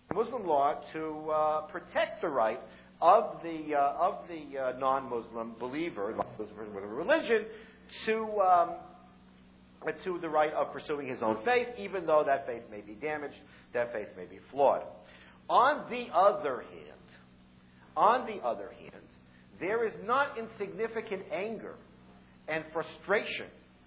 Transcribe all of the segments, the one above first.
Muslim law to protect the right of the non-Muslim believer, with a religion, to the right of pursuing his own faith, even though that faith may be damaged, that faith may be flawed. On the other hand, there is not insignificant anger and frustration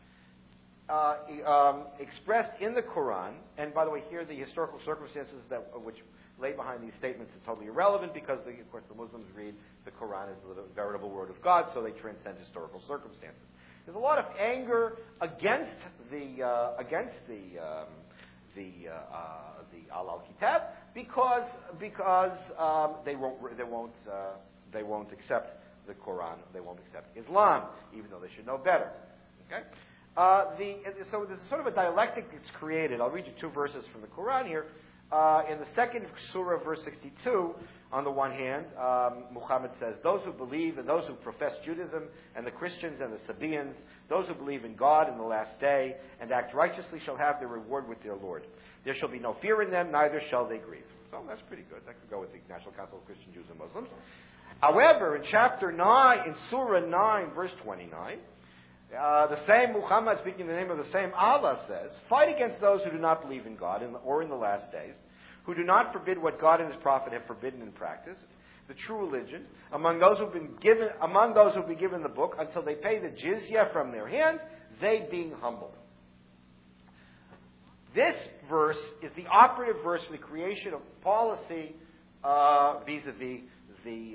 expressed in the Quran. And by the way, here the historical circumstances which lay behind these statements are totally irrelevant because, of course, the Muslims read the Quran as the veritable word of God, so they transcend historical circumstances. There's a lot of anger against the Al Kitab because they won't accept the Quran, they won't accept Islam, even though they should know better. Okay. So there's sort of a dialectic that's created. I'll read you two verses from the Quran here. In the second surah, verse 62, on the one hand, Muhammad says, those who believe and those who profess Judaism and the Christians and the Sabaeans, those who believe in God in the last day and act righteously shall have their reward with their Lord. There shall be no fear in them, neither shall they grieve. So that's pretty good. That could go with the National Council of Christian Jews and Muslims. However, in chapter 9, in Surah 9, verse 29, the same Muhammad, speaking in the name of the same Allah, says, fight against those who do not believe in God or in the last days, who do not forbid what God and His Prophet have forbidden in practice, the true religion, among those who've been given the book, until they pay the jizya from their hand, they being humble. This verse is the operative verse for the creation of policy vis-a-vis the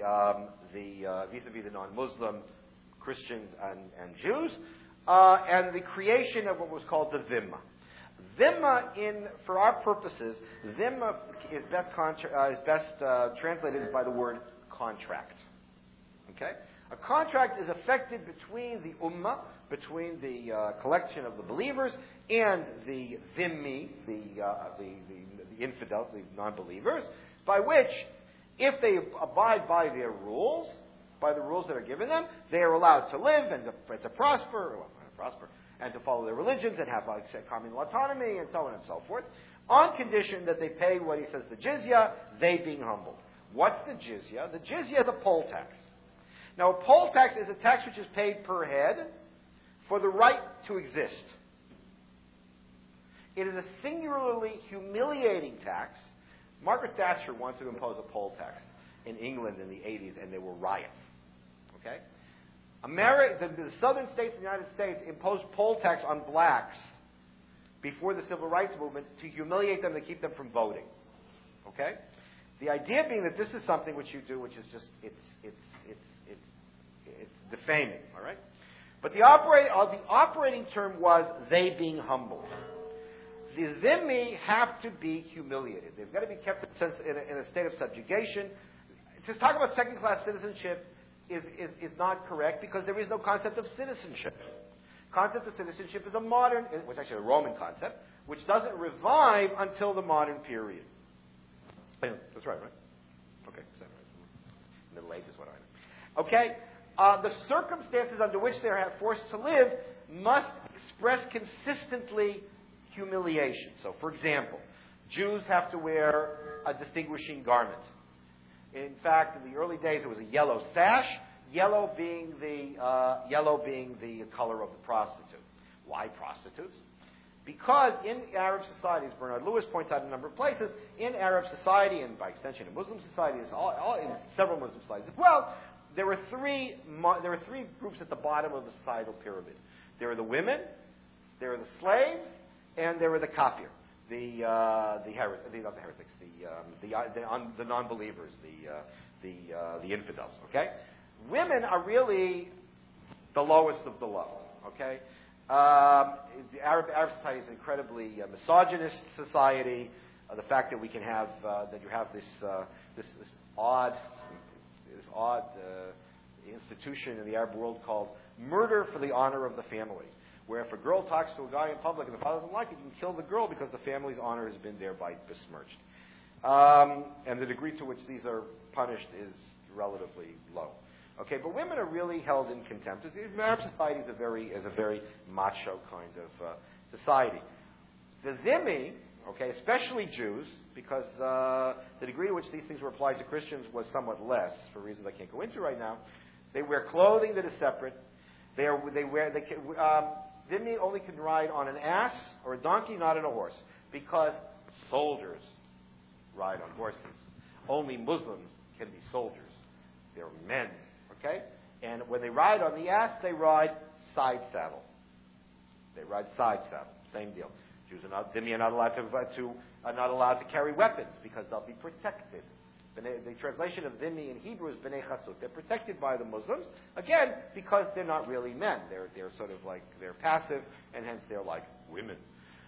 non-Muslim Christians and Jews, and the creation of what was called the Dhimma. Dhimma, for our purposes, Dhimma is best translated by the word contract. Okay? A contract is effected between the Ummah, between the collection of the believers, and the Dhimmi, the infidels, the non-believers, by which, if they abide by their rules, by the rules that are given them, they are allowed to live and to prosper, and to follow their religions and have communal autonomy and so on and so forth, on condition that they pay what he says the jizya, they being humbled. What's the jizya? The jizya is a poll tax. Now, a poll tax is a tax which is paid per head for the right to exist. It is a singularly humiliating tax. Margaret Thatcher wanted to impose a poll tax in England in the 80s, and there were riots. Okay? The southern states of the United States imposed poll tax on blacks before the civil rights movement to humiliate them, to keep them from voting. Okay? The idea being that this is something which you do, which is just it's defaming. All right? But the operating term was they being humbled. The Dhimmi have to be humiliated. They've got to be kept in a state of subjugation. To talk about second-class citizenship is not correct because there is no concept of citizenship. Concept of citizenship is a modern, which is actually a Roman concept, which doesn't revive until the modern period. That's right? Okay, is that right? Middle Ages, what I know. Okay, the circumstances under which they are forced to live must express consistently humiliation. So, for example, Jews have to wear a distinguishing garment. In fact, in the early days, it was a yellow sash, yellow being the color of the prostitute. Why prostitutes? Because in Arab societies, Bernard Lewis points out a number of places, in Arab society, and by extension in Muslim societies, in several Muslim societies as well, there were three groups at the bottom of the societal pyramid. There were the women, there were the slaves, and there were the kafir, the non-believers, the infidels. Okay, women are really the lowest of the low. Okay, the Arab society is an incredibly misogynist society. The fact that we can have that you have this odd institution in the Arab world called murder for the honor of the family, where if a girl talks to a guy in public and the father doesn't like it, you can kill the girl because the family's honor has been thereby besmirched. And the degree to which these are punished is relatively low. Okay, but women are really held in contempt. Arab society is a very macho kind of society. The Dhimmi, Okay, especially Jews, because the degree to which these things were applied to Christians was somewhat less, for reasons I can't go into right now. They wear clothing that is separate. Dhimmi only can ride on an ass or a donkey, not on a horse, because soldiers ride on horses. Only Muslims can be soldiers. They're men, okay? And when they ride on the ass, they ride side saddle. They ride side saddle. Same deal. Jews are not, Dhimmi are not allowed to carry weapons because they'll be protected. The translation of Dhimmi in Hebrew is B'nai Chasut. They're protected by the Muslims, again, because they're not really men. They're sort of like, they're passive, and hence they're like women.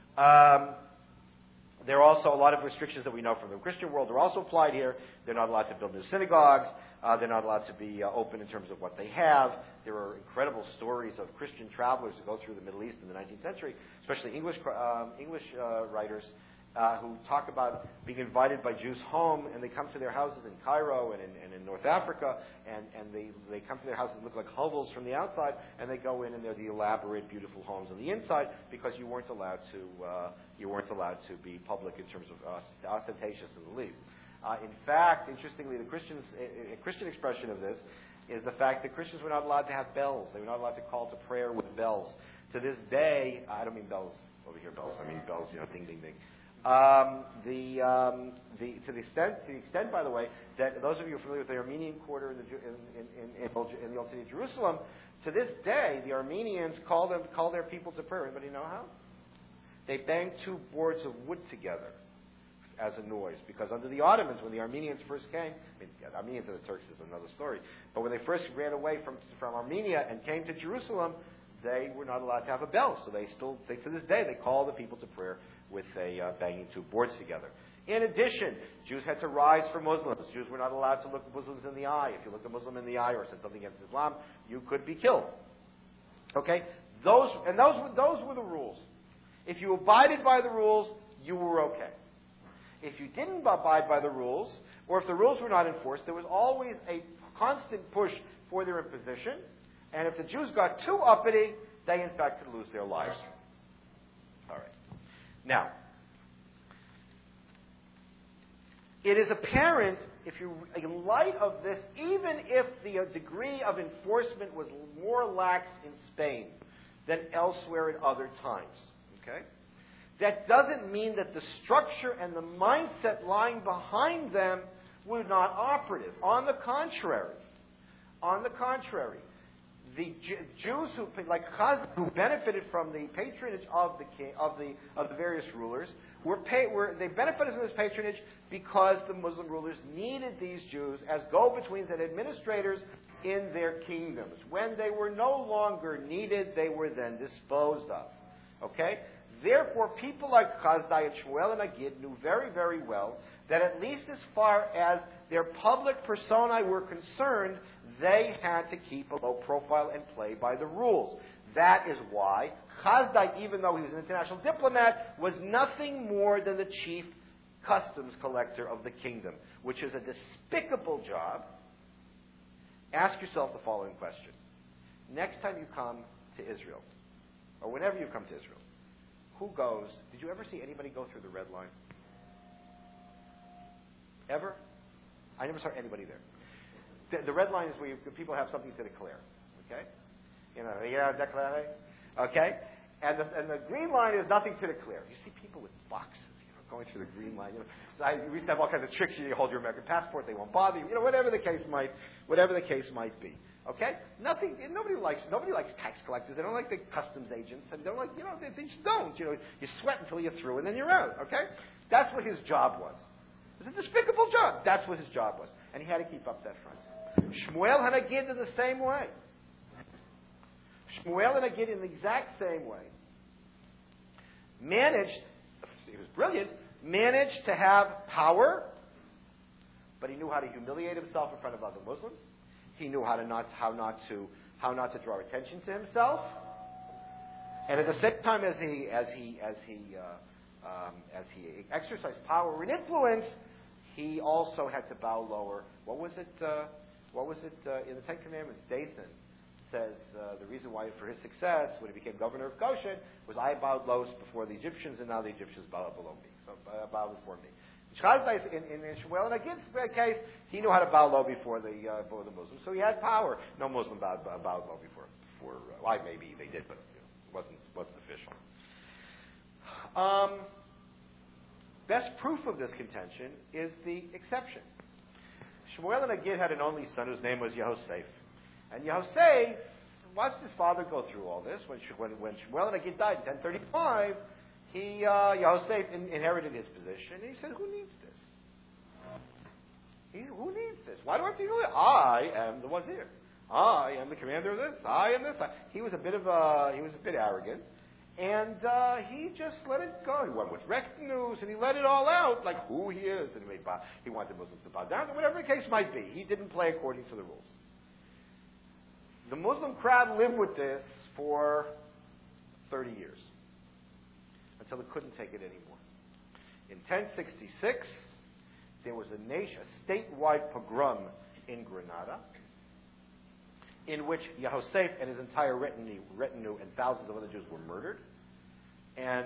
There are also a lot of restrictions that we know from the Christian world are also applied here. They're not allowed to build new synagogues. They're not allowed to be open in terms of what they have. There are incredible stories of Christian travelers who go through the Middle East in the 19th century, especially English writers, who talk about being invited by Jews home, and they come to their houses in Cairo and in North Africa, and they come to their houses and look like hovels from the outside, and they go in and they're the elaborate, beautiful homes on the inside because you weren't allowed to be public in terms of ostentatious in the least. In fact, interestingly, a Christian expression of this is the fact that Christians were not allowed to have bells. They were not allowed to call to prayer with bells. To this day, I don't mean bells over here, bells. I mean bells, ding, ding, ding. To the extent, by the way, that those of you who are familiar with the Armenian quarter in the Old City of Jerusalem, to this day, the Armenians call their people to prayer. Anybody know how? They bang two boards of wood together as a noise, because under the Ottomans, when the Armenians first came, the Armenians and the Turks is another story, but when they first ran away from Armenia and came to Jerusalem, they were not allowed to have a bell, so to this day, they call the people to prayer with banging two boards together. In addition, Jews had to rise for Muslims. Jews were not allowed to look Muslims in the eye. If you looked a Muslim in the eye or said something against Islam, you could be killed. Okay? Those were the rules. If you abided by the rules, you were okay. If you didn't abide by the rules, or if the rules were not enforced, there was always a constant push for their imposition. And if the Jews got too uppity, they in fact could lose their lives. All right. Now, it is apparent, in light of this, even if the degree of enforcement was more lax in Spain than elsewhere at other times, okay? That doesn't mean that the structure and the mindset lying behind them were not operative. On the contrary, the Jews who benefited from the patronage of the king, of the various rulers, they benefited from this patronage because the Muslim rulers needed these Jews as go-betweens and administrators in their kingdoms. When they were no longer needed, they were then disposed of. Okay? Therefore, people like Chazdai and Shmuel and Agid knew very, very well that at least as far as their public personae were concerned, they had to keep a low profile and play by the rules. That is why Chazdai, even though he was an international diplomat, was nothing more than the chief customs collector of the kingdom, which is a despicable job. Ask yourself the following question. Next time you come to Israel, or whenever you come to Israel, who goes? Did you ever see anybody go through the red line? Ever? I never saw anybody there. The red line is where people have something to declare. Okay? Declare. Okay? And the green line is nothing to declare. You see people with boxes, going through the green line. We used to have all kinds of tricks. You hold your American passport, they won't bother you. Whatever the case might be. Okay? Nobody likes tax collectors. They don't like the customs agents. And they don't like, they just don't. You sweat until you're through and then you're out. Okay? That's what his job was. It was a despicable job. That's what his job was. And he had to keep up that front. Shmuel and Agid in the same way. Shmuel and Agid in the exact same way he was brilliant, managed to have power, but he knew how to humiliate himself in front of other Muslims. He knew how not to draw attention to himself. And at the same time as he exercised power and influence, he also had to bow lower. What was it in the Ten Commandments? Dathan. says the reason why for his success when he became governor of Goshen was I bowed low before the Egyptians, and now the Egyptians bow below me. So bow before me. Chazdai, in Shmuel and Agid's case, he knew how to bow low before the Muslims, so he had power. No Muslim bowed low before. Well, maybe they did, but it wasn't official. Best proof of this contention is the exception. Shmuel and Agid had an only son whose name was Yehosef. And Yehosef watched his father go through all this. When Shmuel and Agid died in 1035, Yehosef inherited his position, and he said, "Who needs this? Who needs this? Why do I have to do it? I am the wazir. I am the commander of this. I am this." He was a bit arrogant, and he just let it go. He went with retinues, and he let it all out, like who he is, and he wanted Muslims to bow down, whatever the case might be. He didn't play according to the rules. The Muslim crowd lived with this for 30 years, until it couldn't take it anymore. In 1066, there was a statewide pogrom in Granada, in which Yehosef and his entire retinue and thousands of other Jews were murdered, and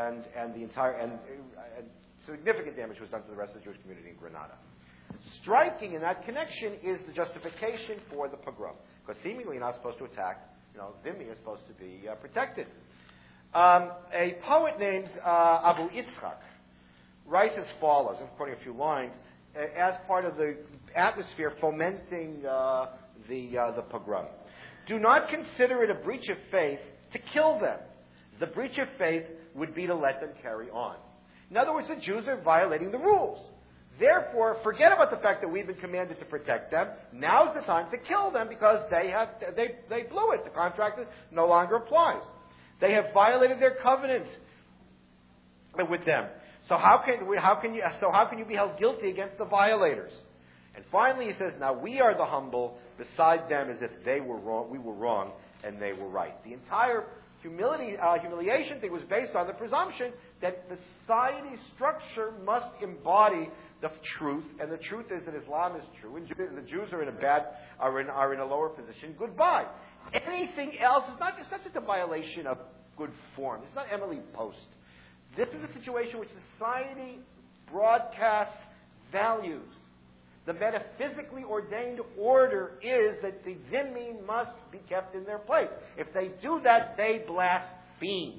significant damage was done to the rest of the Jewish community in Granada. Striking in that connection is the justification for the pogrom, because seemingly you're not supposed to attack. Zimmi is supposed to be protected. A poet named Abu Yitzchak writes as follows, I'm quoting a few lines, as part of the atmosphere fomenting the pogrom. "Do not consider it a breach of faith to kill them. The breach of faith would be to let them carry on." In other words, the Jews are violating the rules. Therefore, forget about the fact that we've been commanded to protect them. Now's the time to kill them because they blew it. The contract no longer applies. They have violated their covenant with them. So how can you be held guilty against the violators? And finally, he says, "Now we are the humble beside them, as if they were wrong, we were wrong, and they were right." The entire humiliation thing was based on the presumption that the society structure must embody the truth, and the truth is that Islam is true, and the Jews are in a lower position. Goodbye. Anything else is not just a violation of good form. It's not Emily Post. This is a situation which society broadcasts values. The metaphysically ordained order is that the Zimmi must be kept in their place. If they do that, they blaspheme.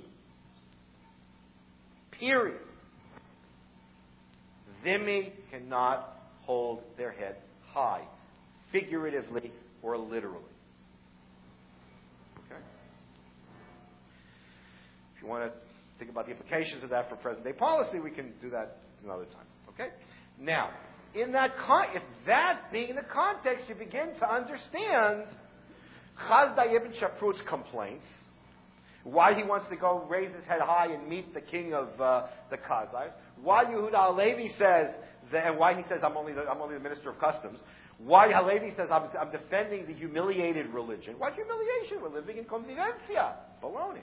Period. Zimmi cannot hold their heads high, figuratively or literally. Okay? If you want to think about the implications of that for present-day policy, we can do that another time. Okay? Now, if that being the context, you begin to understand Chazdai ibn Shaprut's complaints, why he wants to go raise his head high and meet the king of the Khazars, why Yehuda Halevi says, and why he says, I'm only the minister of customs, why Halevi says, I'm defending the humiliated religion. What humiliation? We're living in convivencia. Baloney.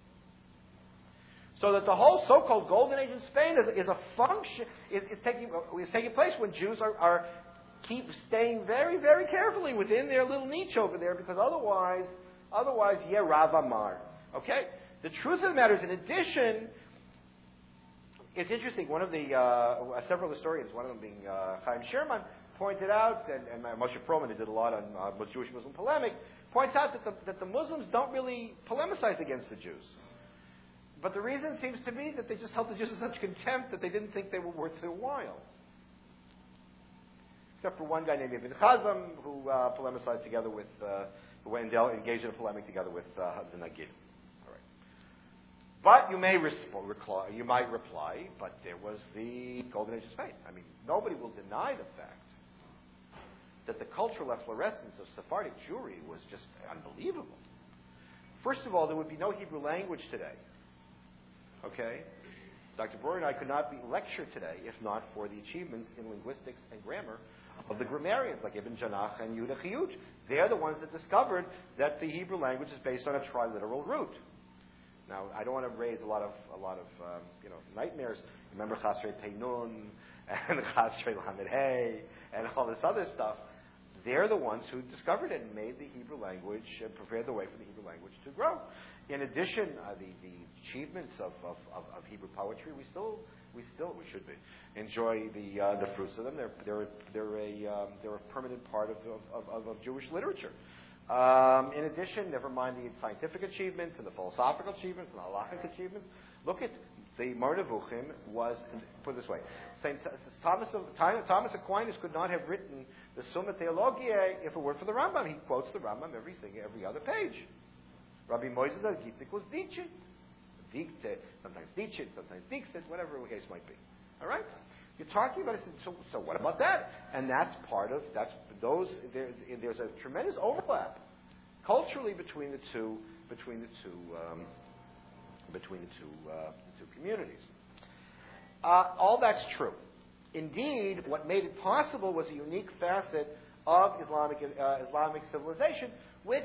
So that the whole so-called Golden Age in Spain is a function, is taking place when Jews keep staying very, very carefully within their little niche over there, because otherwise, Rav Amar. Okay? The truth of the matter is, in addition, it's interesting, one of the, several historians, one of them being Chaim Sherman, pointed out, and Moshe Perlman, who did a lot on Jewish-Muslim polemic, points out that the Muslims don't really polemicize against the Jews. But the reason seems to be that they just held the Jews in such contempt that they didn't think they were worth their while. Except for one guy named Ibn Chazam, who polemicized together with, who engaged in a polemic together with the Nagid. All right. But you might reply, but there was the Golden Age of Spain. I mean, nobody will deny the fact that the cultural efflorescence of Sephardic Jewry was just unbelievable. First of all, there would be no Hebrew language today. Okay? Dr. Breuer and I could not lecture today if not for the achievements in linguistics and grammar of the grammarians like Ibn Janach and Yehuda Chiyuch. They're the ones that discovered that the Hebrew language is based on a triliteral root. Now, I don't want to raise a lot of nightmares. Remember Chasrei Pei Nun and Chasrei Lamed Hey and all this other stuff. they're the ones who discovered it and made the Hebrew language, prepared the way for the Hebrew language to grow. In addition, the achievements of Hebrew poetry, we should enjoy the fruits of them. They're a permanent part of Jewish literature. In addition, never mind the scientific achievements and the philosophical achievements and the halachic achievements. Look at the Moreh Nevuchim was, put it this way, Saint Thomas Aquinas could not have written the Summa Theologiae if it weren't for the Rambam. He quotes the Rambam every other page. Rabbi Moses al-Gitzik was Dikshit. Sometimes Dikshit, sometimes Diksit, whatever the case might be. All right? You're talking about it, so what about that? And that's part of, there's a tremendous overlap culturally between the two communities. All that's true. Indeed, what made it possible was a unique facet of Islamic civilization, which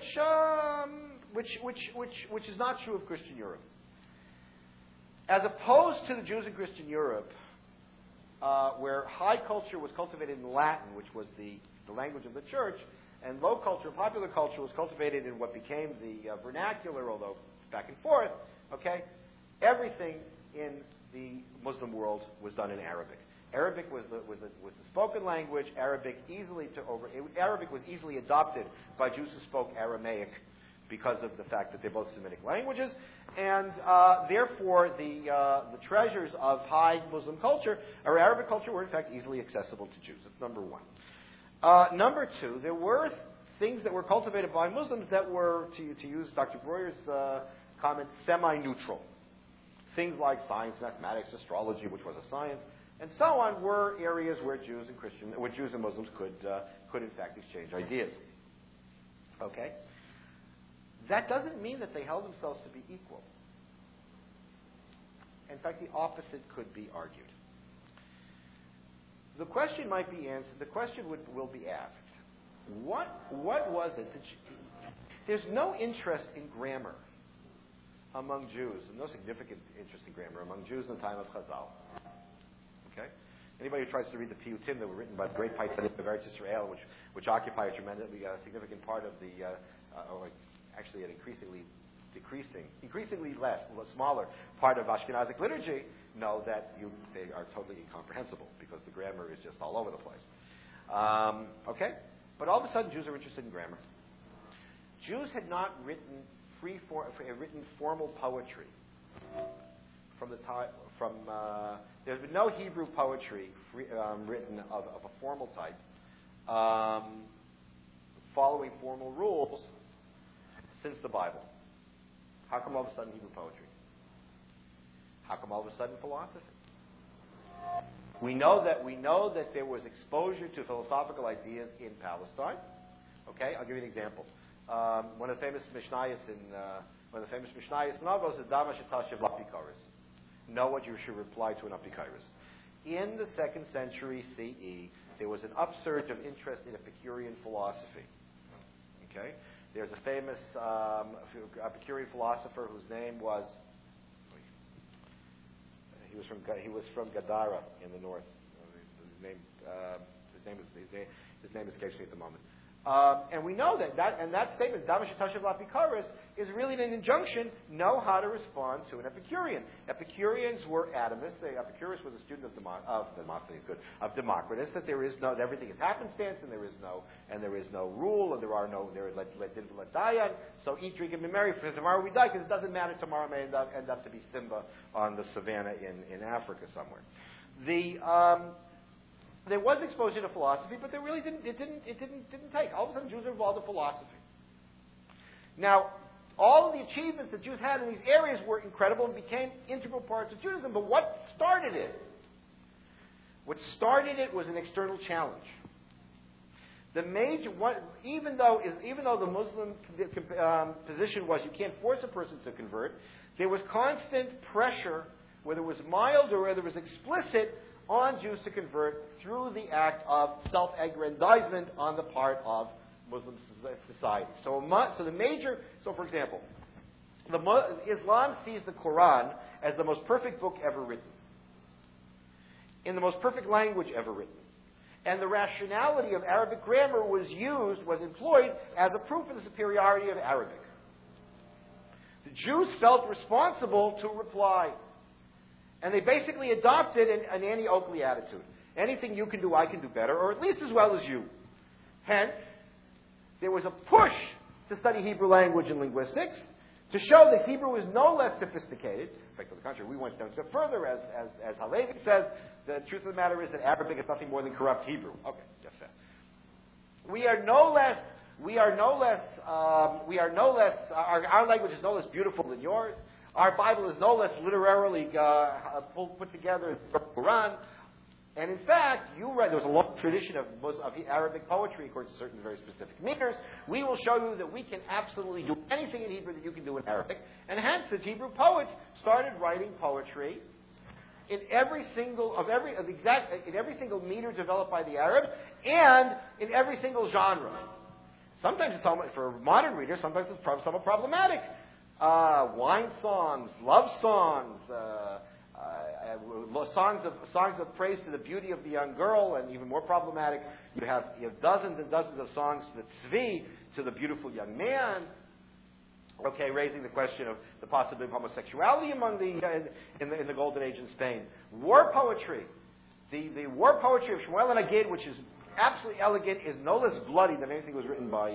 is not true of Christian Europe. As opposed to the Jews in Christian Europe, where high culture was cultivated in Latin, which was the language of the church, and low culture, popular culture, was cultivated in what became the vernacular, although back and forth. Okay, everything in the Muslim world was done in Arabic. Arabic was the spoken language. Arabic was easily adopted by Jews who spoke Aramaic because of the fact that they're both Semitic languages, and therefore the treasures of high Muslim culture or Arabic culture were in fact easily accessible to Jews. That's number one. Number two, there were things that were cultivated by Muslims that were, to use Dr. Breuer's comment, semi-neutral. Things like science, mathematics, astrology, which was a science, and so on, were areas where Jews and Muslims could in fact exchange ideas. Okay? That doesn't mean that they held themselves to be equal. In fact, the opposite could be argued. The question might be answered. The question will be asked: What was it that there's no interest in grammar among Jews, and no significant interest in grammar among Jews in the time of Chazal. Okay? Anybody who tries to read the Piyutim that were written by the great Paishanim of Eretz Yisrael, which occupy a tremendously significant part of the, or actually an increasingly smaller part of Ashkenazic liturgy, know that they are totally incomprehensible because the grammar is just all over the place. Okay? But all of a sudden, Jews are interested in grammar. Jews had not written formal poetry from the time. There's been no Hebrew poetry written of a formal type, following formal rules, since the Bible. How come all of a sudden Hebrew poetry? How come all of a sudden philosophy? We know that there was exposure to philosophical ideas in Palestine. Okay, I'll give you an example. One of the famous Mishnayos in Avos is Dama Shetashev Lapikaris. Know what you should reply to an Apikairis. In the 2nd century CE, there was an upsurge of interest in Epicurean philosophy. Okay, there's a famous Epicurean philosopher whose name was he was from Gadara in the north. His name escapes me at the moment. And we know that statement, Dama Shetashev Lapikaris, is really an injunction: know how to respond to an Epicurean. Epicureans were atomists. Epicurus was a student of Democritus. That everything is happenstance, and there is no rule, and there is let dayan. So eat, drink, and be merry, because tomorrow we die. Because it doesn't matter. Tomorrow may end up to be Simba on the savannah in Africa somewhere. There was exposure to philosophy, but it didn't take. All of a sudden, Jews were involved in philosophy. Now, all of the achievements that Jews had in these areas were incredible and became integral parts of Judaism. But what started it? What started it was an external challenge. Even though the Muslim position was you can't force a person to convert, there was constant pressure, whether it was mild or whether it was explicit, on Jews to convert through the act of self-aggrandizement on the part of Muslim society. So for example, Islam sees the Quran as the most perfect book ever written, in the most perfect language ever written. And the rationality of Arabic grammar was employed as a proof of the superiority of Arabic. The Jews felt responsible to reply. And they basically adopted an anti-Oakley attitude. Anything you can do, I can do better, or at least as well as you. Hence, there was a push to study Hebrew language and linguistics to show that Hebrew is no less sophisticated. In fact, on the contrary, we went down a step further, as Halevi says, the truth of the matter is that Arabic is nothing more than corrupt Hebrew. Okay, just that. Our language is no less beautiful than yours. Our Bible is no less literarily put together as the Quran. And in fact, there was a long tradition of Arabic poetry according to certain very specific meanings. We will show you that we can absolutely do anything in Hebrew that you can do in Arabic. And hence, the Hebrew poets started writing poetry in every single meter developed by the Arabs, and in every single genre. Sometimes it's for modern readers, sometimes it's somewhat problematic. Wine songs, love songs, songs of praise to the beauty of the young girl, and even more problematic, you have dozens and dozens of songs to the tzvi, to the beautiful young man. Okay, raising the question of the possibility of homosexuality among in the Golden Age in Spain. War poetry, the war poetry of Shmuel and Agid, which is absolutely elegant, is no less bloody than anything was written by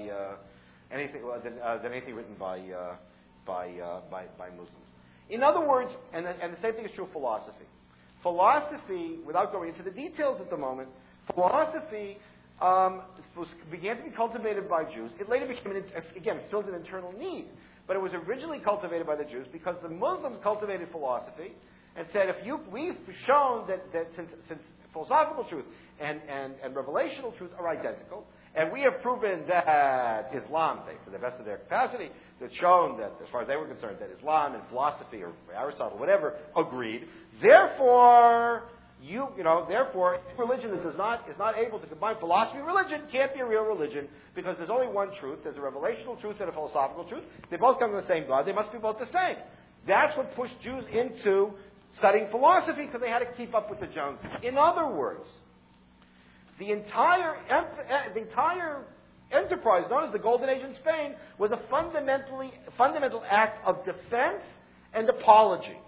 Muslims. In other words, and the same thing is true of philosophy. Philosophy, without going into the details at the moment, philosophy began to be cultivated by Jews. It later became, filled an internal need. But it was originally cultivated by the Jews because the Muslims cultivated philosophy and said, we've shown that since philosophical truth and revelational truth are identical, and we have proven that Islam, to the best of their capacity, they've shown that, as far as they were concerned, that Islam and philosophy or Aristotle, whatever, agreed. Therefore, religion that is not able to combine philosophy and religion can't be a real religion because there's only one truth. There's a revelational truth and a philosophical truth. They both come from the same God. They must be both the same. That's what pushed Jews into studying philosophy because they had to keep up with the Joneses. In other words, the entire enterprise known as the Golden Age in Spain was a fundamental act of defense and apology.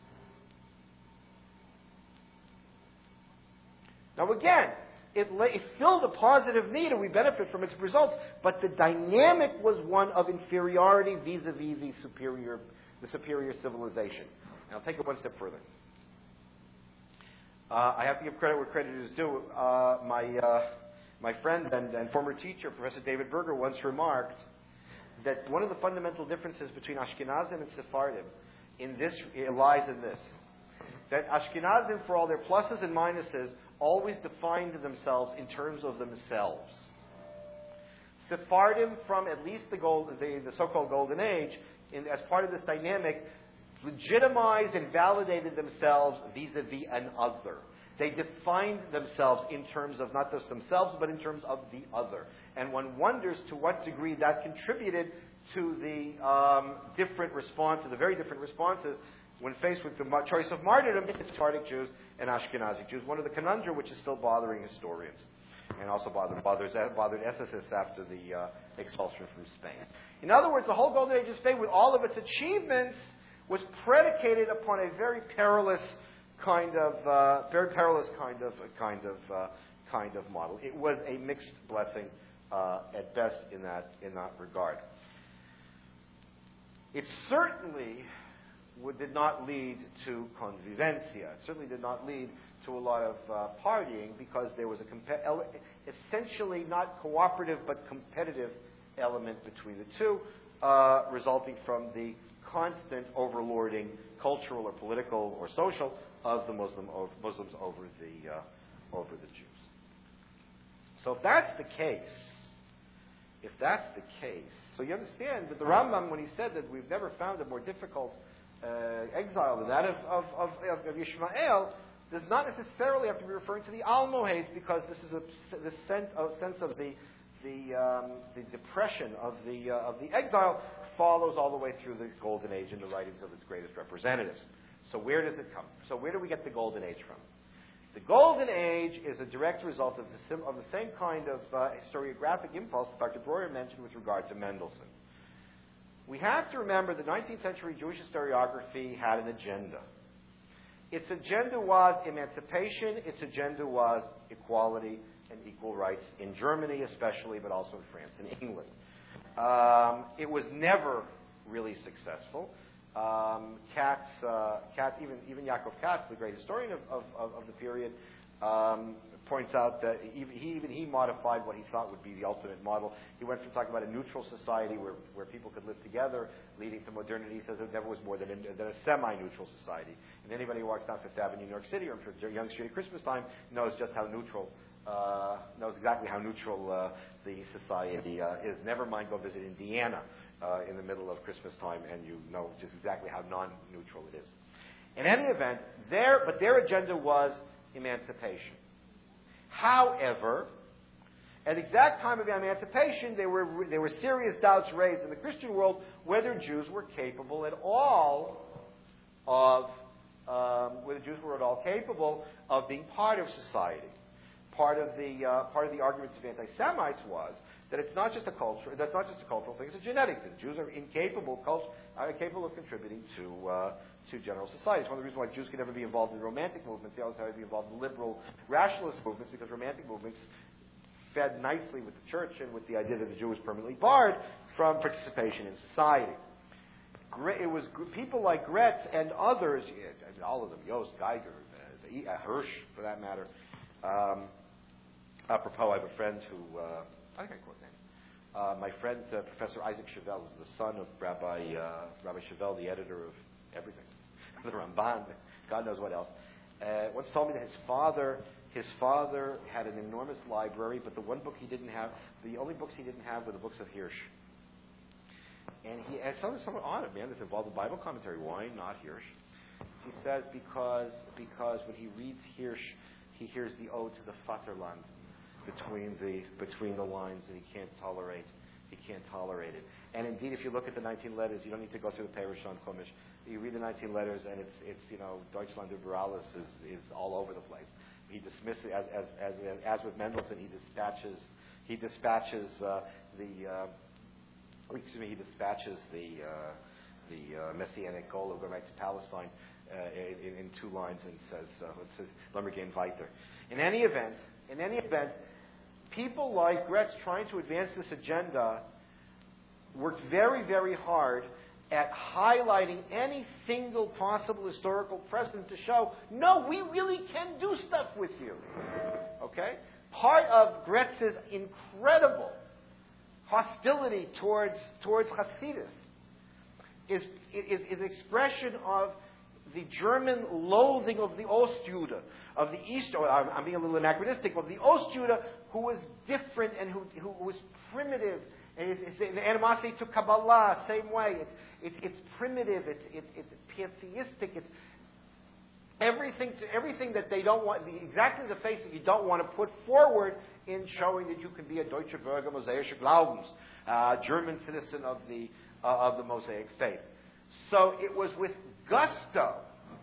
Now again, it filled a positive need and we benefit from its results, but the dynamic was one of inferiority vis-a-vis the superior civilization. And I'll take it one step further. I have to give credit where credit is due. My friend and former teacher, Professor David Berger, once remarked that one of the fundamental differences between Ashkenazim and Sephardim lies in this. That Ashkenazim, for all their pluses and minuses, always defined themselves in terms of themselves. Sephardim, from at least the so-called Golden Age, as part of this dynamic, legitimized and validated themselves vis-a-vis an other. They defined themselves in terms of not just themselves, but in terms of the other. And one wonders to what degree that contributed to the the very different responses when faced with the choice of martyrdom between Sephardic Jews and Ashkenazi Jews, one of the conundrum which is still bothering historians, and also bothered ethicists after the expulsion from Spain. In other words, the whole Golden Age of Spain, with all of its achievements, was predicated upon a very perilous kind of model. It was a mixed blessing at best in that regard. It certainly did not lead to convivencia. It certainly did not lead to a lot of partying because there was essentially not cooperative but competitive element between the two, resulting from the constant overlording, cultural or political or social, of the Muslims over the Jews. So if that's the case, so you understand that the Rambam, when he said that we've never found a more difficult exile than that of Yishmael, does not necessarily have to be referring to the Almohades, because this is the sense of the depression of the exile follows all the way through the Golden Age in the writings of its greatest representatives. So where does it come? So where do we get the Golden Age from? The Golden Age is a direct result of the same kind of historiographic impulse that Dr. Breuer mentioned with regard to Mendelssohn. We have to remember that 19th century Jewish historiography had an agenda. Its agenda was emancipation. Its agenda was equality and equal rights in Germany especially, but also in France and England. It was never really successful. Katz, even Yaakov Katz, the great historian of the period, points out that he modified what he thought would be the ultimate model. He went from talking about a neutral society where people could live together, leading to modernity. He says it never was more than a semi-neutral society. And anybody who walks down Fifth Avenue, New York City, or Young Street at Christmas time knows just how neutral, knows exactly how neutral the society is. Never mind go visit Indiana in the middle of Christmas time, and you know just exactly how non-neutral it is. In any event, their agenda was emancipation. However, at the exact time of emancipation, there were serious doubts raised in the Christian world whether Jews were capable at all of being part of society. Part of the arguments of anti-Semites was that it's not just a cultural thing; it's a genetic thing. Jews are incapable of contributing to general society. It's one of the reasons why Jews can never be involved in romantic movements. They always have to be involved in liberal rationalist movements, because romantic movements fed nicely with the church and with the idea that the Jew was permanently barred from participation in society. It was people like Gretz and others, all of them, Yost, Geiger, Hirsch, for that matter. Apropos, I have a friend who, I think I quote names. My friend, Professor Isaac Chevelle, is the son of Rabbi Chevelle, the editor of everything. The Ramban, God knows what else. Once told me that his father had an enormous library, but the only books he didn't have were the books of Hirsch. And it sounded somewhat odd, man, this involved the Bible commentary. Why not Hirsch? He says because when he reads Hirsch, he hears the ode to the Vaterland between the lines, and he can't tolerate it. And indeed, if you look at the 19 letters, you don't need to go through the Perush on Chumash. You read the 19 letters, and it's Deutschland über alles is all over the place. He dismisses, as with Mendelssohn, he dispatches the messianic goal of going back to Palestine in 2 lines, and says Lemmergehen weiter. In any event, people like Gretz trying to advance this agenda worked very, very hard at highlighting any single possible historical precedent to show, no, we really can do stuff with you. Okay? Part of Gretz's incredible hostility towards Hasidus is expression of the German loathing of the Ostjude, of the East, I'm being a little anachronistic, of the Ostjude who was different and who was primitive. And it's the animosity to Kabbalah, same way. It's primitive, it's pantheistic, it's everything that they don't want, exactly the face that you don't want to put forward in showing that you can be a Deutsche Bürger Mosaische Glaubens, German citizen of the Mosaic faith. So it was with gusto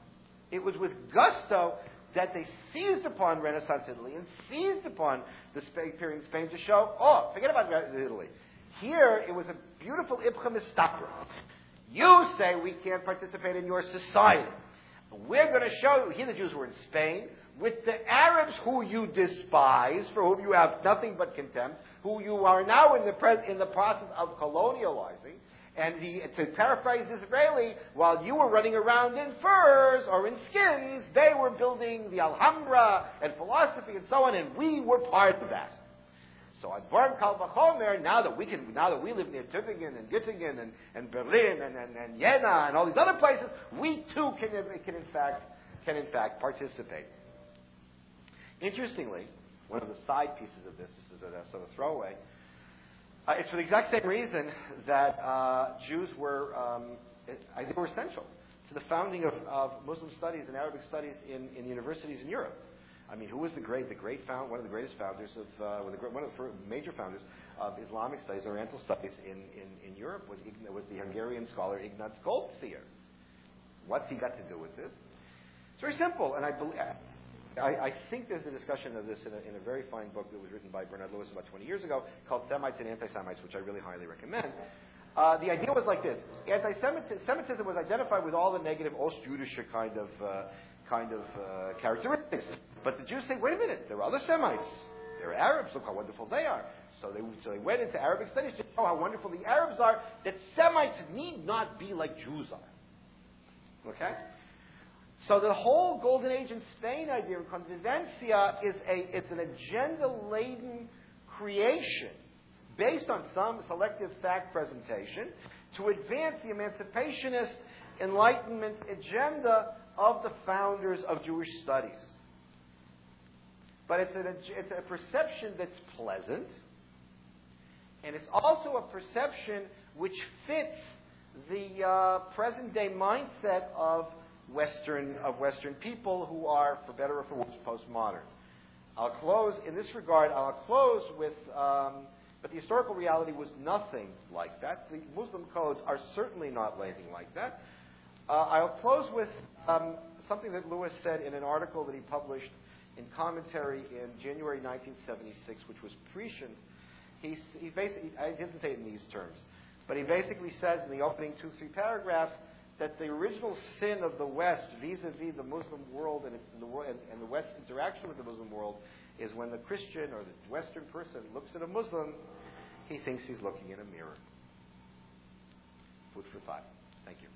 that they seized upon Renaissance Italy and seized upon the period in Spain to show, forget about Italy. Here, it was a beautiful Ibcha Mistapra. You say we can't participate in your society. We're going to show you, here the Jews were in Spain, with the Arabs who you despise, for whom you have nothing but contempt, who you are now in the process of colonializing. And to paraphrase Israeli, while you were running around in furs or in skins, they were building the Alhambra and philosophy and so on, and we were part of that. So at Dvarim Kal Vachomer, now that we live near Tübingen and Göttingen and Berlin and Jena and all these other places, we too can in fact participate. Interestingly, one of the side pieces of this is a sort of throwaway. It's for the exact same reason that Jews were essential to the founding of Muslim studies and Arabic studies in universities in Europe. I mean, who was one of the greatest founders of one of the major founders of Islamic studies, Oriental studies in Europe was the Hungarian scholar Ignaz Goldziher. What's he got to do with this? It's very simple, and I think there's a discussion of this in a very fine book that was written by Bernard Lewis about 20 years ago called Semites and Anti-Semites, which I really highly recommend. The idea was like this. Anti-Semitism was identified with all the negative Ostjüdische kind of characteristics. But the Jews say, wait a minute, there are other Semites. They're Arabs. Look how wonderful they are. So they went into Arabic studies to know how wonderful the Arabs are, that Semites need not be like Jews are. Okay? So the whole Golden Age in Spain idea of convivencia it's an agenda-laden creation based on some selective fact presentation to advance the emancipationist Enlightenment agenda of the founders of Jewish studies. But it's a perception that's pleasant, and it's also a perception which fits the present-day mindset of Western people who are, for better or for worse, postmodern. I'll close in this regard. I'll close with, but the historical reality was nothing like that. The Muslim codes are certainly not anything like that. I'll close with something that Lewis said in an article that he published in Commentary in January 1976, which was prescient. He basically, I didn't say it in these terms, but he basically says in the opening 2-3 paragraphs that the original sin of the West vis-a-vis the Muslim world and the West's interaction with the Muslim world is when the Christian or the Western person looks at a Muslim, he thinks he's looking in a mirror. Food for thought. Thank you.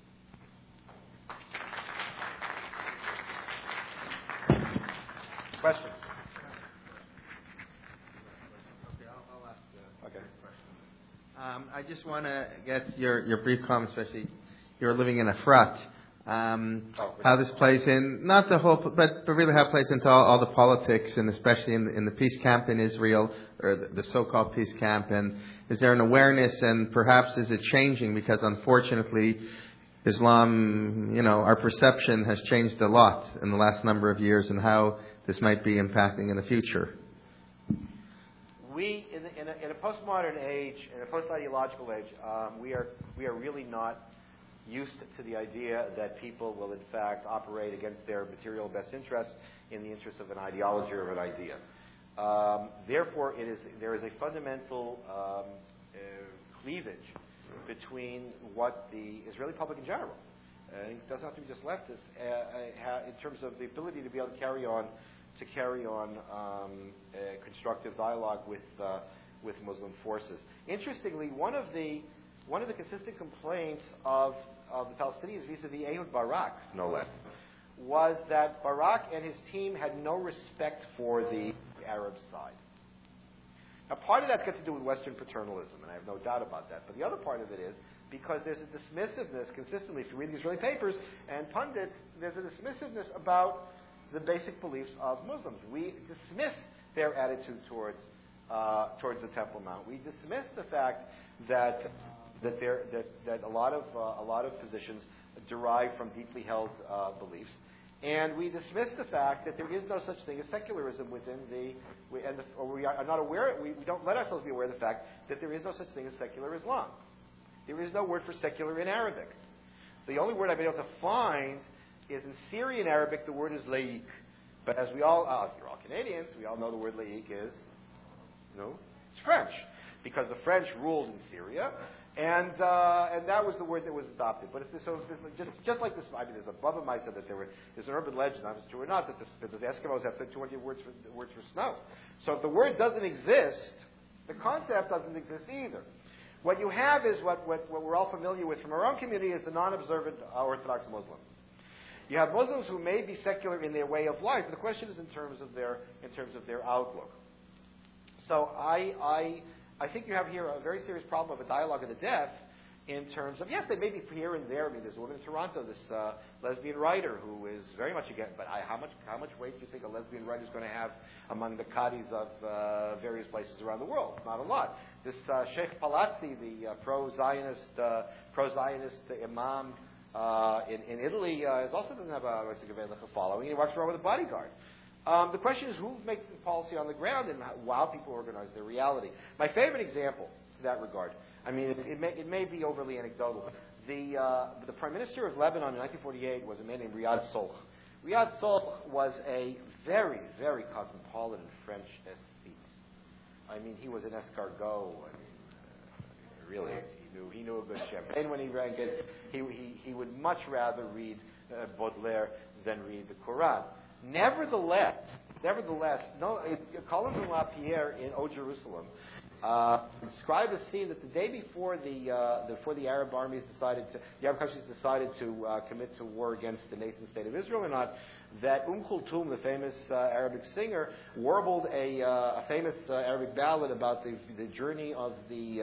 Questions? Okay, I'll ask the Okay. question. I just want to get your brief comments, especially you're living in Efrat. How this plays in, not the whole, but really how it plays into all the politics, and especially in the peace camp in Israel, or the so-called peace camp, and is there an awareness, and perhaps is it changing, because unfortunately Islam, our perception has changed a lot in the last number of years, and how this might be impacting in the future. We, in a postmodern age, in a post-ideological age, we are really not used to the idea that people will in fact operate against their material best interests in the interest of an ideology or of an idea. Therefore, there is a fundamental cleavage between what the Israeli public in general, it doesn't have to be just leftists, in terms of the ability to be able to carry on constructive dialogue with Muslim forces. Interestingly, one of the consistent complaints of the Palestinians vis-a-vis Ehud Barak, no less, was that Barak and his team had no respect for the Arab side. Now, part of that's got to do with Western paternalism, and I have no doubt about that. But the other part of it is because there's a dismissiveness consistently, if you read the Israeli papers and pundits, there's a dismissiveness about the basic beliefs of Muslims. We dismiss their attitude towards the Temple Mount. We dismiss the fact that a lot of positions derive from deeply held beliefs, and we dismiss the fact that there is no such thing as secularism within we are not aware. We don't let ourselves be aware of the fact that there is no such thing as secular Islam. There is no word for secular in Arabic. The only word I've been able to find is in Syrian Arabic. The word is laïc, but as we all, you're all Canadians, we all know the word laïc is it's French, because the French ruled in Syria. And that was the word that was adopted. But just like this, I mean, there's a Baba Mai said that there's an urban legend, I don't know if it's true or not, that the Eskimos have 200 words for snow. So if the word doesn't exist, the concept doesn't exist either. What you have is what we're all familiar with from our own community is the non-observant Orthodox Muslim. You have Muslims who may be secular in their way of life, but the question is in terms of their outlook. So I think you have here a very serious problem of a dialogue of the deaf in terms of, yes, they may be here and there. I mean, there's a woman in Toronto, this lesbian writer, who is very much against, but how much weight do you think a lesbian writer is going to have among the qadis of various places around the world? Not a lot. This Sheikh Palazzi, the pro-Zionist imam in Italy, also doesn't have a following. He walks around with a bodyguard. The question is who makes the policy on the ground and how people organize their reality. My favorite example to that regard, I mean, it may be overly anecdotal. The Prime Minister of Lebanon in 1948 was a man named Riyad Solh. Riyad Solh was a very, very cosmopolitan French aesthete. I mean, he was an escargot. I mean, really, he knew a good champagne when he drank it. He would much rather read Baudelaire than read the Quran. Nevertheless, Colin de Lapierre in O Jerusalem describe a scene that the day before the Arab armies the Arab countries decided to commit to war against the nation state of Israel or not, that Kulthum, the famous Arabic singer, warbled a famous Arabic ballad about the journey of the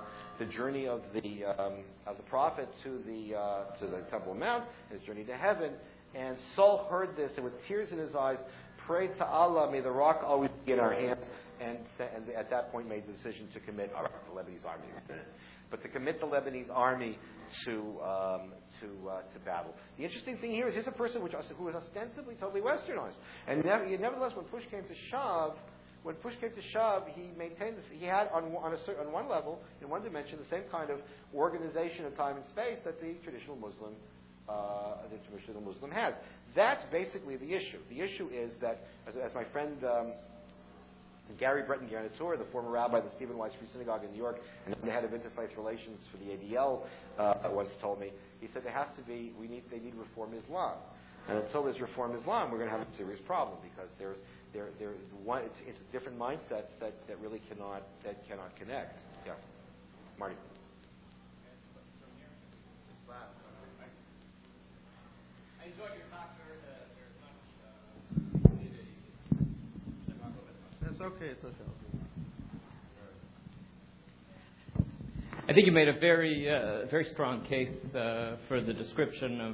prophet to the Temple Mount, his journey to heaven. And Saul heard this and with tears in his eyes prayed to Allah, may the rock always be in our hands, and at that point made the decision to commit the Lebanese army. But to commit the Lebanese army to battle. The interesting thing here is here's a person who was ostensibly totally westernized. And nevertheless, when push came to shove, he maintained this. He had on one level, in one dimension, the same kind of organization of time and space that the traditional Muslim has. That's basically the issue. The issue is that, as my friend Gary Breton Garniture, the former rabbi of the Stephen Wise Free Synagogue in New York and the head of interfaith relations for the ADL, once told me, he said they need reform Islam. And until there's reform Islam, we're going to have a serious problem because it's different mindsets that really cannot connect. Yeah, Marty. I enjoyed your talk very much. That's okay. It's okay. I think you made a very strong case for the description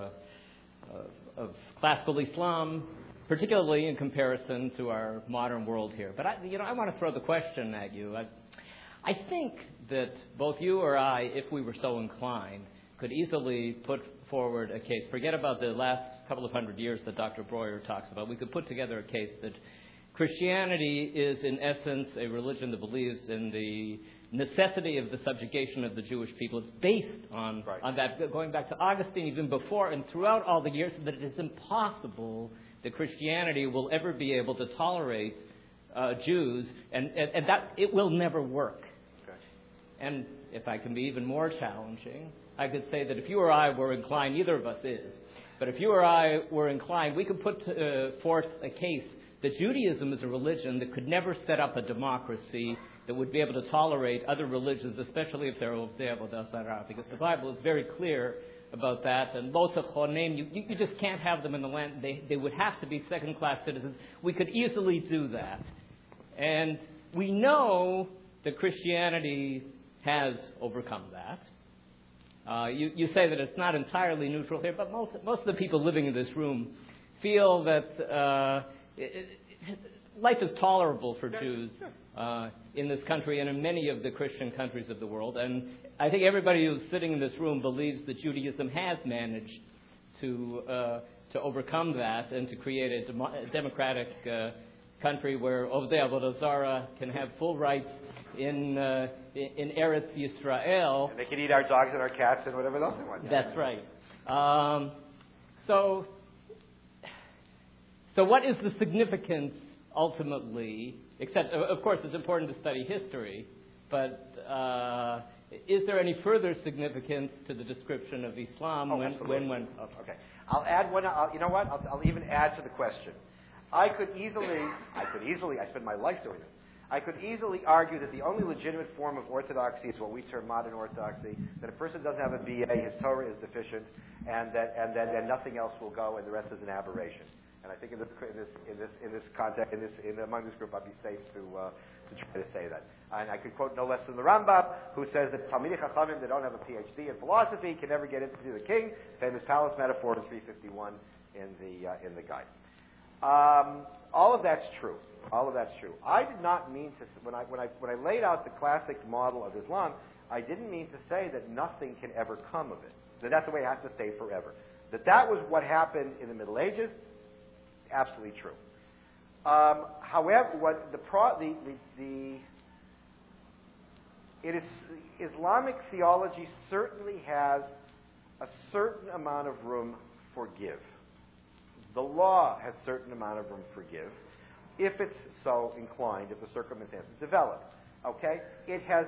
of classical Islam, particularly in comparison to our modern world here. But I want to throw the question at you. I think that both you or I, if we were so inclined, could easily put forward a case. Forget about the last couple of hundred years that Dr. Breuer talks about. We could put together a case that Christianity is, in essence, a religion that believes in the necessity of the subjugation of the Jewish people. It's based on that, going back to Augustine even before and throughout all the years, that it is impossible that Christianity will ever be able to tolerate Jews, and that it will never work. Okay. And if I can be even more challenging, I could say that if you or I were inclined, neither of us is, but if you or I were inclined, we could put forth a case that Judaism is a religion that could never set up a democracy that would be able to tolerate other religions, especially if they're because the Bible is very clear about that. And you just can't have them in the land. They would have to be second-class citizens. We could easily do that. And we know that Christianity has overcome that. You say that it's not entirely neutral here, but most of the people living in this room feel that life is tolerable for Jews in this country and in many of the Christian countries of the world. And I think everybody who's sitting in this room believes that Judaism has managed to overcome that and to create a democratic country where Ovdei Avodah Zarah can have full rights in Eretz Yisrael. And they can eat our dogs and our cats and whatever else they want. That's right. So what is the significance ultimately, except, of course, it's important to study history, but is there any further significance to the description of Islam when? Okay. I'll add one. You know what? I'll even add to the question. I could easily, I spend my life doing this. I could easily argue that the only legitimate form of orthodoxy is what we term modern orthodoxy, that a person doesn't have a BA, his Torah is deficient, and that nothing else will go, and the rest is an aberration. And I think in this context, among this group, I'd be safe to try to say that. And I could quote no less than the Rambam, who says that Talmidei Chachamim that don't have a PhD in philosophy can never get into the king. Famous palace metaphor in 351 in the guide. All of that's true. I did not mean to, when I laid out the classic model of Islam, I didn't mean to say that nothing can ever come of it. That that's the way it has to stay forever. That was what happened in the Middle Ages. Absolutely true. However, Islamic theology certainly has a certain amount of room for give. The law has a certain amount of room to forgive, if it's so inclined, if the circumstances develop. Okay? It has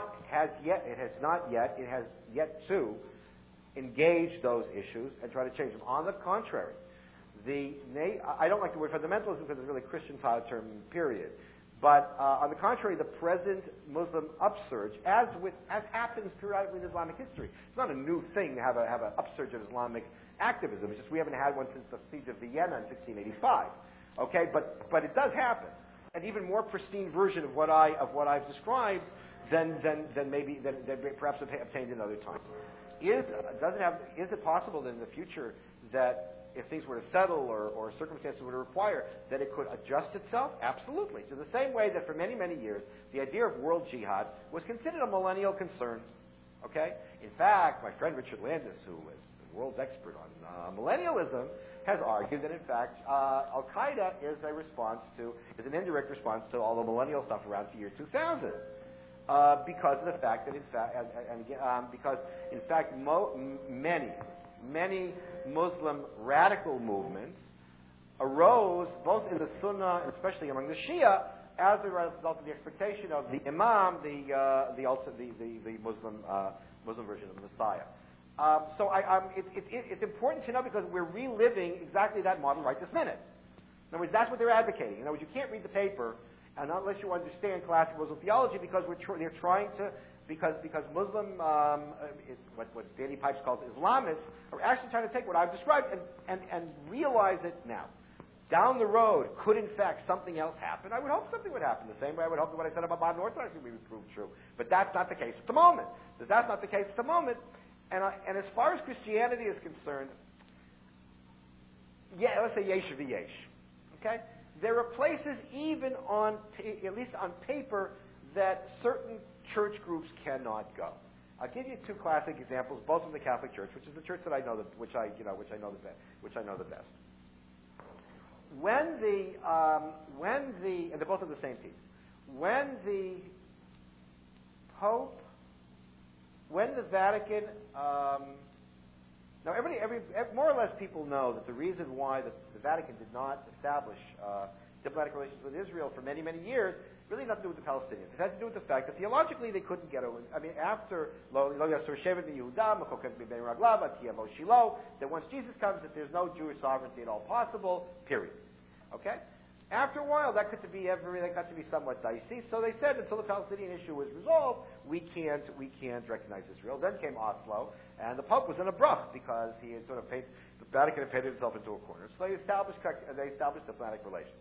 yet to engage those issues and try to change them. On the contrary, I don't like the word fundamentalism because it's really a Christian term, period. But on the contrary, the present Muslim upsurge, as happens periodically in Islamic history, it's not a new thing to have an upsurge of Islamic activism. It's just we haven't had one since the siege of Vienna in 1685. Okay, but it does happen, an even more pristine version of what I've described than perhaps obtained in other times. Is it possible that in the future that if things were to settle or circumstances were to require, that it could adjust itself? Absolutely. So the same way that for many, many years, the idea of world jihad was considered a millennial concern. Okay? In fact, my friend Richard Landis, who is the world's expert on millennialism, has argued that in fact Al-Qaeda is an indirect response to all the millennial stuff around the year 2000. Because of the fact that many Muslim radical movements arose both in the Sunnah and especially among the Shia as a result of the expectation of the Imam, the Muslim version of the Messiah. It's important to know because we're reliving exactly that model right this minute. In other words, that's what they're advocating. In other words, you can't read the paper and unless you understand classic Muslim theology because they're trying to. Because Muslim, what Danny Pipes calls Islamists, are actually trying to take what I've described and realize it now. Down the road, could in fact something else happen? I would hope something would happen. The same way I would hope that what I said about modern Orthodoxy would be proved true. But that's not the case at the moment. That's not the case at the moment. And as far as Christianity is concerned, let's say yesh v'yesh. Okay? There are places even at least on paper, that certain church groups cannot go. I'll give you two classic examples, both from the Catholic Church, which is the church that I know which I know the best. And they're both of the same piece. When the Vatican, now more or less people know that the reason why the Vatican did not establish diplomatic relations with Israel for many, many years really nothing to do with the Palestinians. It has to do with the fact that theologically they couldn't get over. I mean, after Lo Yasur Shevet Yehuda, Mechoket Ben Raglav, Atiyavo Shiloh, that once Jesus comes, that there's no Jewish sovereignty at all possible. Period. Okay. After a while, that got to be somewhat dicey. So they said until the Palestinian issue was resolved, we can't recognize Israel. Then came Oslo, and the Pope was in a bruch because he had the Vatican had painted itself into a corner. So they established diplomatic relations.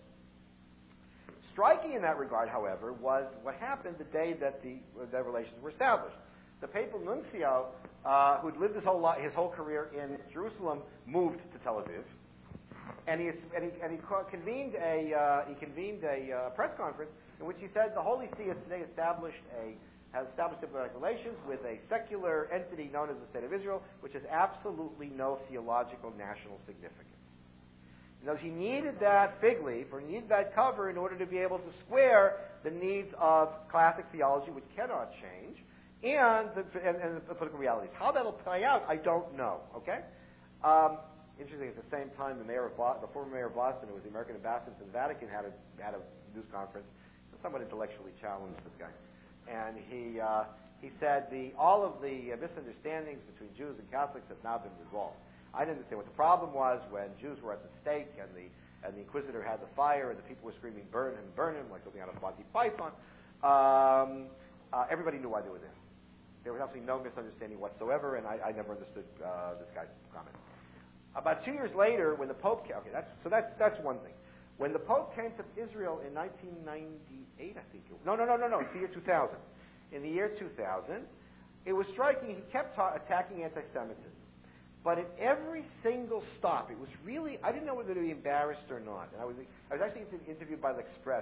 Striking in that regard, however, was what happened the day that the relations were established. The papal nuncio, who'd lived his whole career in Jerusalem, moved to Tel Aviv, and he convened a press conference in which he said the Holy See has today has established diplomatic relations with a secular entity known as the State of Israel, which has absolutely no theological national significance. He needed that fig leaf, or needed that cover in order to be able to square the needs of classic theology, which cannot change, and the political realities. How that'll play out, I don't know. Okay. Interesting. At the same time, the former mayor of Boston, who was the American ambassador to the Vatican, had a news conference. Somewhat intellectually challenged this guy, and he said all of the misunderstandings between Jews and Catholics have now been resolved. I didn't understand what the problem was when Jews were at the stake and the Inquisitor had the fire and the people were screaming, "Burn him, burn him," like something out of Monty Python. Everybody knew why they were there. There was absolutely no misunderstanding whatsoever, and I never understood this guy's comment. About 2 years later, when the Pope came, that's one thing. When the Pope came to Israel in 1998, I think it's the year 2000. In the year 2000, it was striking. He kept attacking anti-Semitism. But at every single stop, it was really, I didn't know whether to be embarrassed or not. And I was actually interviewed by the Express.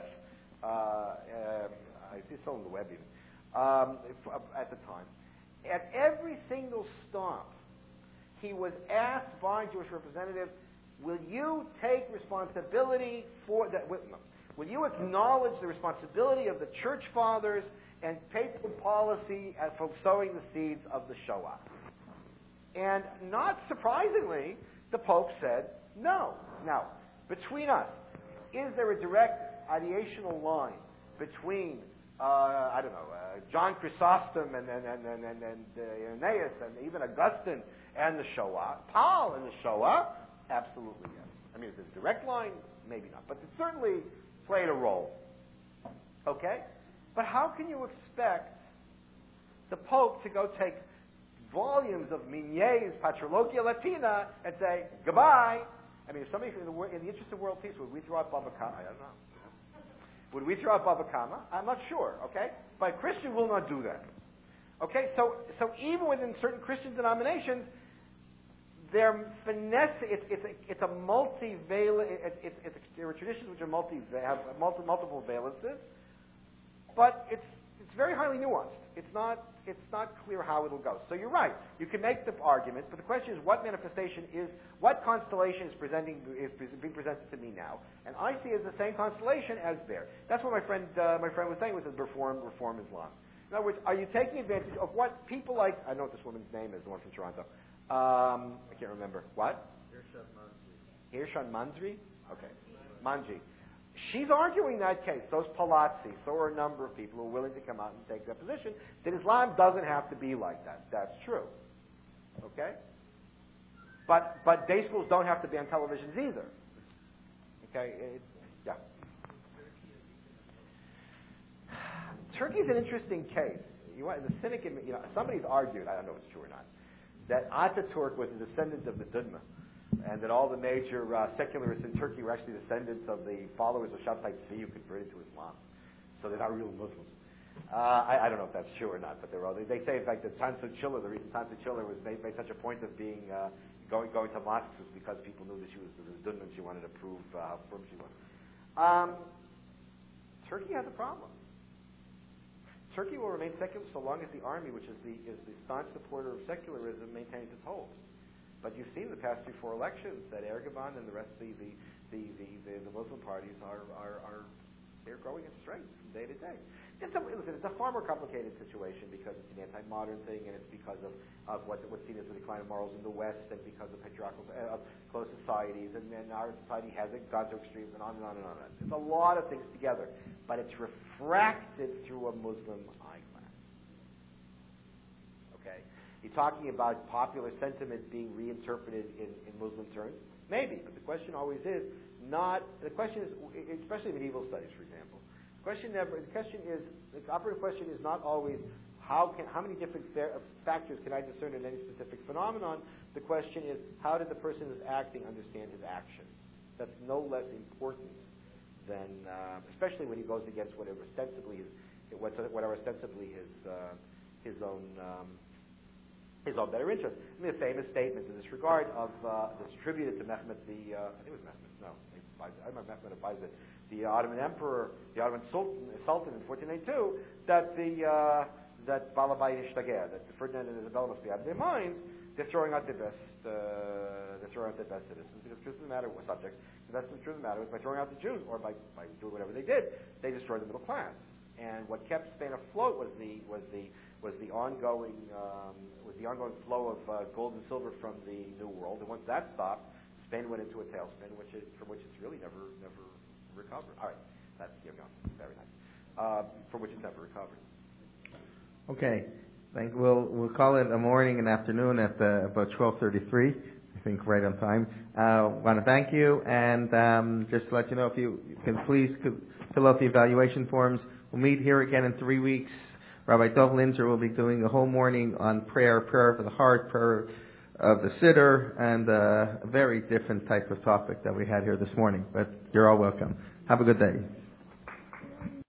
It's still on the web even, at the time. At every single stop, he was asked by a Jewish representative, will you take responsibility for that? Will you acknowledge the responsibility of the Church Fathers and papal policy for sowing the seeds of the Shoah? And not surprisingly, the Pope said no. Now, between us, is there a direct ideational line between John Chrysostom and Irenaeus and even Augustine and the Shoah, Paul and the Shoah? Absolutely yes. I mean, is it a direct line? Maybe not. But it certainly played a role. Okay? But how can you expect the Pope to go take volumes of Migne's Patrologia Latina and say, goodbye? I mean, if somebody, in the interest of world peace, would we throw out Baba Kama? I don't know. Would we throw out Baba Kama? I'm not sure, okay? But a Christian will not do that. Okay? So even within certain Christian denominations, they're finesse. It's a multivalent. There are traditions which are have multiple valences, but it's very highly nuanced. It's not clear how it'll go. So you're right. You can make the argument, but the question is, what manifestation is, what constellation is being presented to me now? And I see it as the same constellation as there. That's what my friend was saying with the reform Islam. In other words, are you taking advantage of what people like? I know what this woman's name is, the one from Toronto. I can't remember. What? Hirshan Manjri? Okay. Manji. She's arguing that case. So's Palazzi. So are a number of people who are willing to come out and take that position, that Islam doesn't have to be like that. That's true. Okay? But day schools don't have to be on televisions either. Okay? Yeah. Turkey's an interesting case. The cynic, somebody's argued, I don't know if it's true or not, that Ataturk was a descendant of the Dudma, and that all the major secularists in Turkey were actually descendants of the followers of Shabtai Tzvi who converted to Islam. So they're not real Muslims. I don't know if that's true or not, but they say, in fact, that Tansu Çiller, the reason Tansu Çiller was made such a point of being going to mosques was because people knew that she was the Dudma and she wanted to prove how firm she was. Turkey has a problem. Turkey will remain secular so long as the army, which is the staunch supporter of secularism, maintains its hold. But you've seen the past 3-4 elections that Erdogan and the rest of the Muslim parties they're growing in strength from day to day. It's a far more complicated situation because it's an anti-modern thing, and it's because of what's seen as the decline of morals in the West, and because of patriarchal closed societies, and then our society hasn't gone to extremes, and on and on and on. It's a lot of things together, but it's refracted through a Muslim eyeglass. Okay? You're talking about popular sentiment being reinterpreted in Muslim terms? Maybe, but the question always is especially medieval studies, for example, the operative question is not always how many different factors can I discern in any specific phenomenon. The question is, how did the person who's acting understand his action? That's no less important than, especially when he goes against what are ostensibly his own better interest. I mean, a famous statement in this regard that's attributed to Mehmet I think it was Mehmet. No, I remember Mehmet of Bayezid, the Ottoman emperor, the Ottoman sultan in 1482, that Balabay Ishtager, that Ferdinand and Isabella must be out of their minds. They're throwing out their best. Citizens. Because the truth of the matter was subjects. The truth of the matter was by throwing out the Jews, or by doing whatever they did, they destroyed the middle class. And what kept Spain afloat was the ongoing flow of gold and silver from the New World. And once that stopped, Spain went into a tailspin, from which it's really never recovered. All right, that's very nice. From which it's never recovered. Okay, we'll call it a morning and afternoon at about 12:33. I think right on time. Want to thank you, and just to let you know, if you can please fill out the evaluation forms. We'll meet here again in 3 weeks. Rabbi Dov Linzer will be doing a whole morning on prayer for the heart, prayer of the Siddur, and a very different type of topic that we had here this morning. But you're all welcome. Have a good day.